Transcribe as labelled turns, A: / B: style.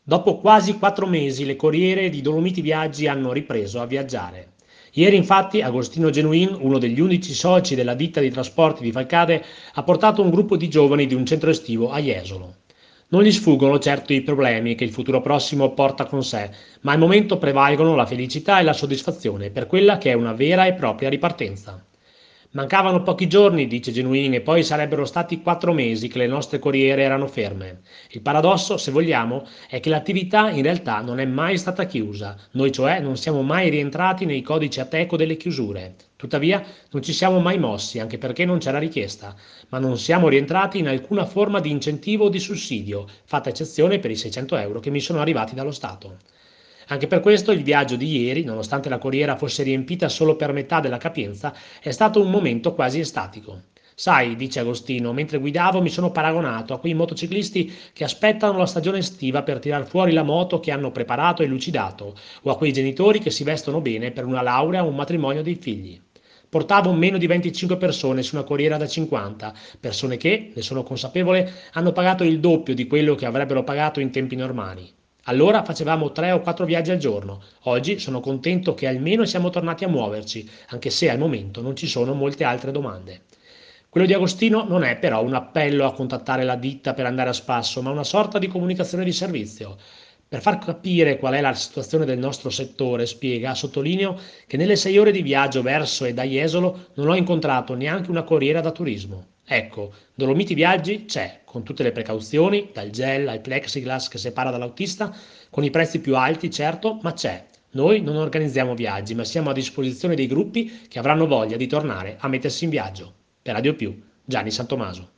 A: Dopo quasi 4 mesi le corriere di Dolomiti Viaggi hanno ripreso a viaggiare. Ieri infatti Agostino Genuin, uno degli 11 soci della ditta di trasporti di Falcade, ha portato un gruppo di giovani di un centro estivo a Jesolo. Non gli sfuggono certo i problemi che il futuro prossimo porta con sé, ma al momento prevalgono la felicità e la soddisfazione per quella che è una vera e propria ripartenza. Mancavano pochi giorni, dice Genuin, e poi sarebbero stati 4 mesi che le nostre corriere erano ferme. Il paradosso, se vogliamo, è che l'attività in realtà non è mai stata chiusa, noi cioè non siamo mai rientrati nei codici Ateco delle chiusure. Tuttavia non ci siamo mai mossi, anche perché non c'era richiesta, ma non siamo rientrati in alcuna forma di incentivo o di sussidio, fatta eccezione per i 600 euro che mi sono arrivati dallo Stato. Anche per questo il viaggio di ieri, nonostante la corriera fosse riempita solo per metà della capienza, è stato un momento quasi estatico. Sai, dice Agostino, mentre guidavo mi sono paragonato a quei motociclisti che aspettano la stagione estiva per tirar fuori la moto che hanno preparato e lucidato, o a quei genitori che si vestono bene per una laurea o un matrimonio dei figli. Portavo meno di 25 persone su una corriera da 50, persone che, ne sono consapevole, hanno pagato il doppio di quello che avrebbero pagato in tempi normali. Allora facevamo 3 o 4 viaggi al giorno. Oggi sono contento che almeno siamo tornati a muoverci, anche se al momento non ci sono molte altre domande. Quello di Agostino non è però un appello a contattare la ditta per andare a spasso, ma una sorta di comunicazione di servizio. Per far capire qual è la situazione del nostro settore, spiega, sottolineo che nelle 6 ore di viaggio verso e da Jesolo non ho incontrato neanche una corriera da turismo. Ecco, Dolomiti Viaggi c'è, con tutte le precauzioni, dal gel al plexiglass che separa dall'autista, con i prezzi più alti, certo, ma c'è. Noi non organizziamo viaggi, ma siamo a disposizione dei gruppi che avranno voglia di tornare a mettersi in viaggio. Per Radio Più, Gianni Santomaso.